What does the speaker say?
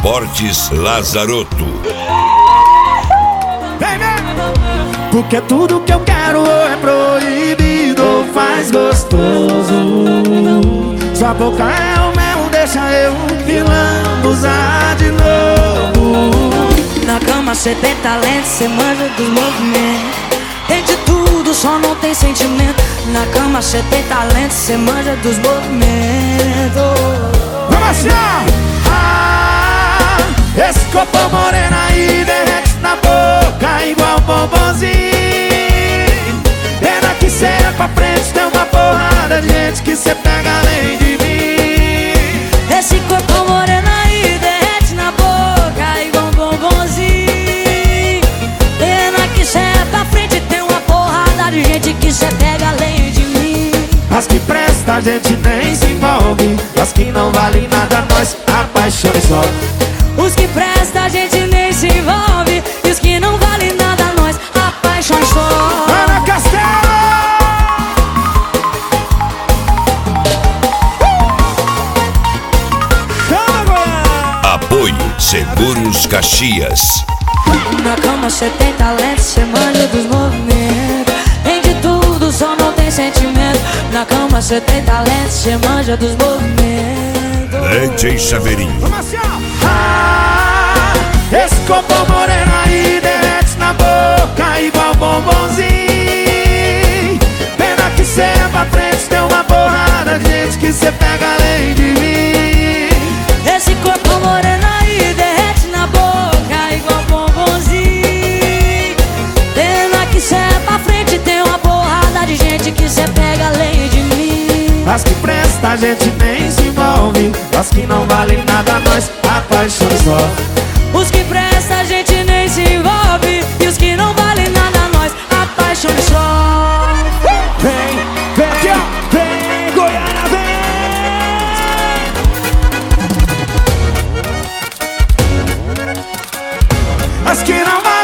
Transportes Lazarotto. Vem, vem! Porque tudo que eu quero é proibido ou faz gostoso. Sua boca é o mel, deixa eu pilando, usar de novo. Na cama cê tem talento, cê manja dos movimentos. Tem de tudo, só não tem sentimento. Na cama cê tem talento, cê manja dos movimentos. Vamos assim, esse corpo moreno aí derrete na boca igual bombonzinho. Pena que cê é pra frente, tem uma porrada de gente que cê pega além de mim. Esse corpo moreno aí derrete na boca igual bombonzinho. Pena que cê é pra frente, tem uma porrada de gente que cê pega além de mim. As que presta a gente nem se envolve, as que não valem nada nós apaixonamos só. Os que presta a gente nem se envolve, e os que não valem nada nós apaixonamos só. Ana Castelo! Apoio Seguros Caxias. Na cama cê tem talento, cê manja dos movimentos. Tem de tudo, só não tem sentimento. Na cama cê tem talento, cê manja dos movimentos. DJ Chaveirinho. Vamos assim, esse corpo moreno aí derrete na boca igual bombonzinho. Pena que cê é pra frente, tem uma porrada de gente que cê pega além de mim. Esse corpo moreno aí derrete na boca igual bombonzinho. Pena que cê é pra frente, tem uma porrada de gente que cê pega além de mim. As que presta a gente nem se envolve, as que não valem nada nós apaixonamos só. Os que presta a gente nem se envolve, e os que não valem nada nós apaixonamos só. Vem, vem aqui, ó, vem, Goiânia, vem. As que não valem